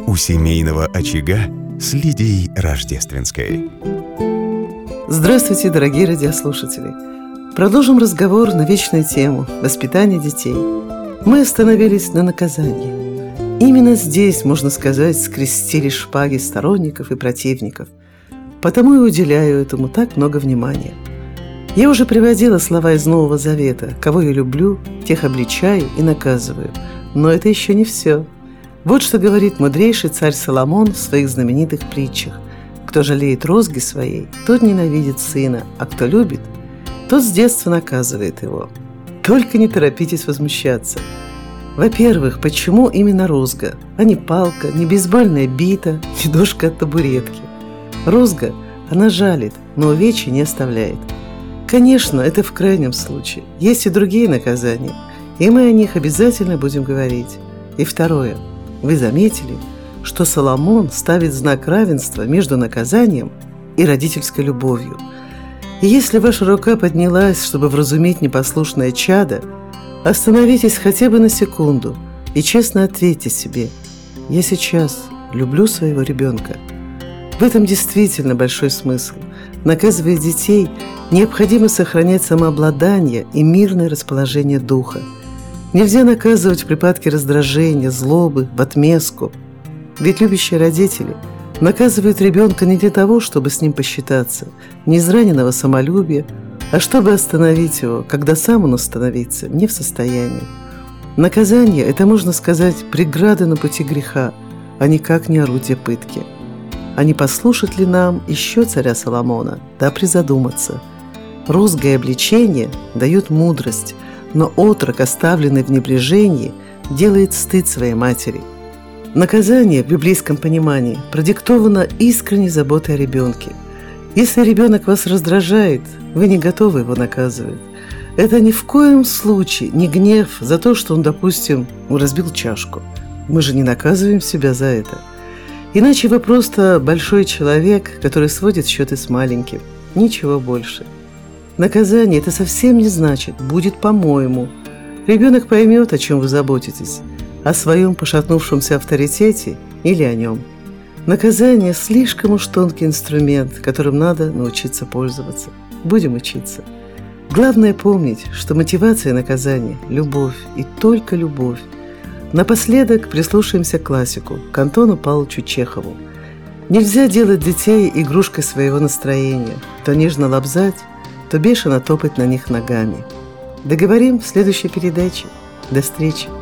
У семейного очага с Лидией Рождественской. Здравствуйте, дорогие радиослушатели! Продолжим разговор на вечную тему воспитания детей. Мы остановились на наказании. Именно здесь, можно сказать, скрестили шпаги сторонников и противников. Потому и уделяю этому так много внимания. Я уже приводила слова из Нового Завета: «Кого я люблю, тех обличаю и наказываю». Но это еще не все. Вот что говорит мудрейший царь Соломон в своих знаменитых притчах: «Кто жалеет розги своей, тот ненавидит сына, а кто любит, тот с детства наказывает его». Только не торопитесь возмущаться. Во-первых, почему именно розга, а не палка, не бейсбольная бита, не дошка от табуретки? Розга, она жалит, но увечья не оставляет. Конечно, это в крайнем случае. Есть и другие наказания, и мы о них обязательно будем говорить. И второе. Вы заметили, что Соломон ставит знак равенства между наказанием и родительской любовью. И если ваша рука поднялась, чтобы вразумить непослушное чадо, остановитесь хотя бы на секунду и честно ответьте себе: «Я сейчас люблю своего ребенка». В этом действительно большой смысл. Наказывая детей, необходимо сохранять самообладание и мирное расположение духа. Нельзя наказывать в припадке раздражения, злобы, в отместку. Ведь любящие родители наказывают ребенка не для того, чтобы с ним посчитаться, не из раненого самолюбия, а чтобы остановить его, когда сам он остановиться не в состоянии. Наказание – это, можно сказать, преграда на пути греха, а никак не орудие пытки. А не послушать ли нам еще царя Соломона? Да призадуматься. Розга и обличение дают мудрость, но отрок, оставленный в небрежении, делает стыд своей матери. Наказание в библейском понимании продиктовано искренней заботой о ребенке. Если ребенок вас раздражает, вы не готовы его наказывать. Это ни в коем случае не гнев за то, что он, допустим, разбил чашку. Мы же не наказываем себя за это. Иначе вы просто большой человек, который сводит счеты с маленьким. Ничего больше. Наказание – это совсем не значит «будет по-моему». Ребенок поймет, о чем вы заботитесь, о своем пошатнувшемся авторитете или о нем. Наказание – слишком уж тонкий инструмент, которым надо научиться пользоваться. Будем учиться. Главное помнить, что мотивация наказания – любовь и только любовь. Напоследок прислушаемся к классику, к Антону Павловичу Чехову. Нельзя делать детей игрушкой своего настроения, то нежно лобзать, то бешено топать на них ногами. Договорим в следующей передаче. До встречи!